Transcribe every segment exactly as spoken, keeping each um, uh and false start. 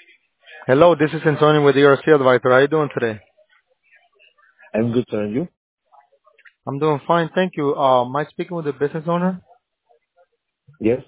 Hello, this is Antonio with E R C Advisor. How are you doing today? I'm good, sir. And you? I'm doing fine, thank you. Uh, am I speaking with the business owner? Yes.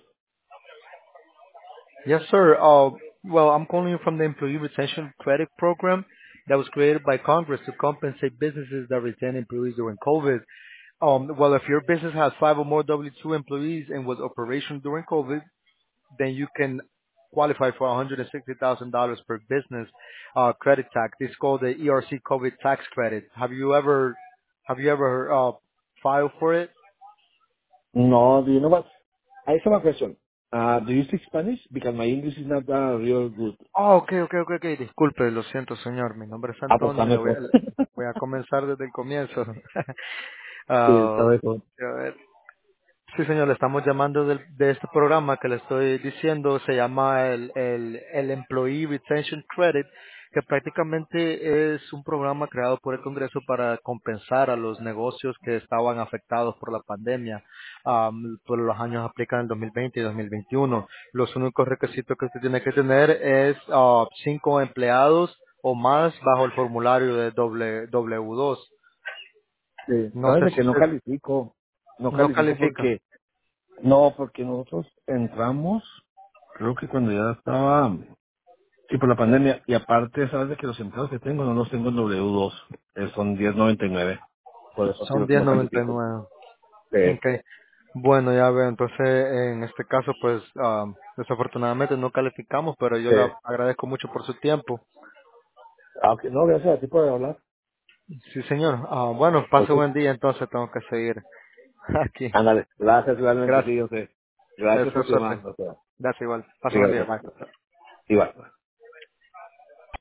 Yes, sir. Uh, well, I'm calling you from the Employee Retention Credit Program that was created by Congress to compensate businesses that retain employees during COVID. Um, well, if your business has five or more W two employees and was operational during COVID, then you can qualify for one hundred sixty thousand dollars per business uh, credit tax. It's called the E R C COVID tax credit. Have you ever have you ever uh, filed for it? No, do you know what? I have a question. Uh, do you speak Spanish? Because my English is not uh, real good. Oh, ok, ok, ok, ok. Disculpe, lo siento, señor. Mi nombre es Ah, pues está Antonio y le voy a, mejor. voy a comenzar desde el comienzo. Sí, está Ah, mejor. a ver. Sí, señor, le estamos llamando del- de, este programa que le estoy diciendo, se llama el, el, el Employee Retention Credit, que prácticamente es un programa creado por el Congreso para compensar a los negocios que estaban afectados por la pandemia. Am, por los años aplican en dos mil veinte y dos mil veintiuno. Los únicos requisitos que usted tiene que tener es ah, cinco empleados o más bajo el formulario de doble- W dos. Sí. No ¿Sabes sé de si que no usted califico? No no califico califica. porque... No, porque nosotros entramos, creo que cuando ya estaba... Sí, por la pandemia. Y aparte, ¿sabes de que los empleados que tengo no los tengo en W dos? Eh, son diez noventa y nueve. Por eso Son creo que diez no noventa y califico. nueve. Sí. Okay. Bueno, ya veo. Entonces, en este caso, pues, am, desafortunadamente no calificamos, pero yo Sí. le agradezco mucho por su tiempo. Ah, ok. No, gracias a ti por hablar. Sí, señor. Ah, bueno, pase Ok. buen día, entonces tengo que seguir aquí. Ándale, gracias igualmente, Gracias. sí, yo sé. Gracias Deseo por tu suerte. llamada, o sea, Gracias igual. Pase sí, buen día. gracias. Bye. Igual.